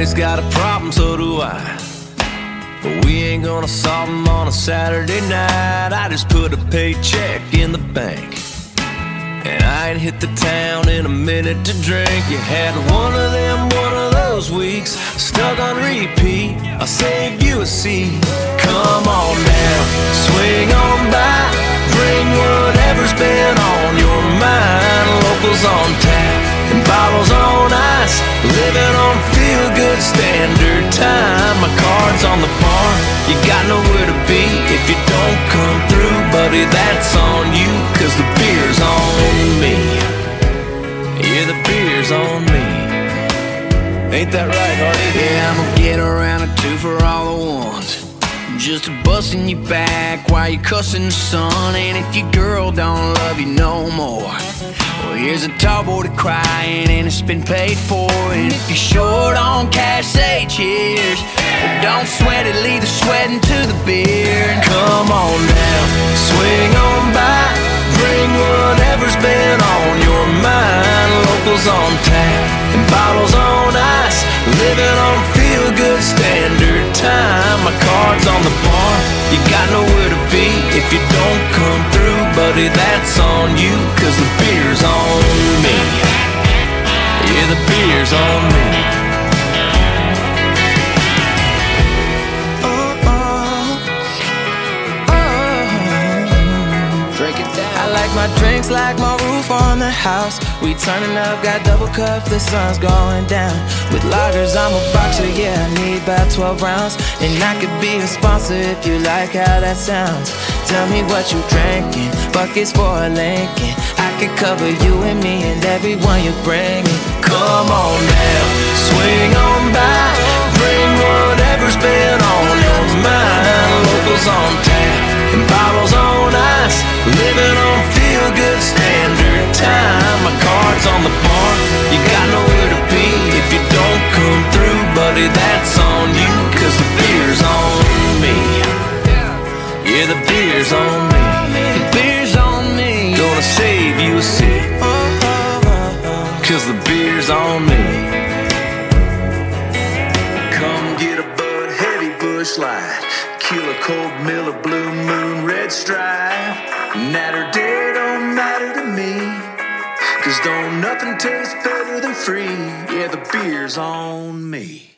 Everybody's got a problem, so do I. But we ain't gonna solve them on a Saturday night. I just put a paycheck in the bank, and I ain't hit the town in a minute to drink. You had one of those weeks, stuck on repeat. I'll save you a seat. Come on now, swing on by, bring whatever's been on your mind. Locals on tap and bottles on ice, living on feel-good standard time. My card's on the bar, you got nowhere to be if you don't come through, buddy, that's on you, 'cause the beer's on me. Yeah, the beer's on me. Ain't that right, Hardy? Yeah, I'ma get around a two for all the ones, just a busting you back while you cussing the sun. And if your girl don't love you no more, well, here's a tall boy to crying and it's been paid for. And if you're short on cash, say cheers. But don't sweat it, leave the sweating to the beer. And come on now, swing on by, bring whatever's been on your mind. Locals on tap and bottles on ice, living on feel-good standard time. My card's on the bar, you got nowhere to be if you don't come through, buddy, that's on you, 'cause the beer's on me. Yeah, the beer's on me. My drinks like my roof on the house. We turning up, got double cups, the sun's going down. With lagers, I'm a boxer, yeah, I need about 12 rounds. And I could be a sponsor if you like how that sounds. Tell me what you drinking, buckets for a Lincoln. I could cover you and me and everyone you're bringing. Come on now, swing on by, bring whatever's been on your mind. Locals on tap and bottles on ice, living on feel-good standard time. My card's on the bar, you got nowhere to be if you don't come through, buddy, that's on you, 'cause the beer's on me. Yeah, the beer's on me. The beer's on me. Gonna save you a seat, 'cause the beer's on me. Come get a Bud Heavy Busch Light, Killer Cold Miller Blue Moon Red Stripe. Natter day don't matter to me, 'cause don't nothing taste better than free. Yeah, the beer's on me.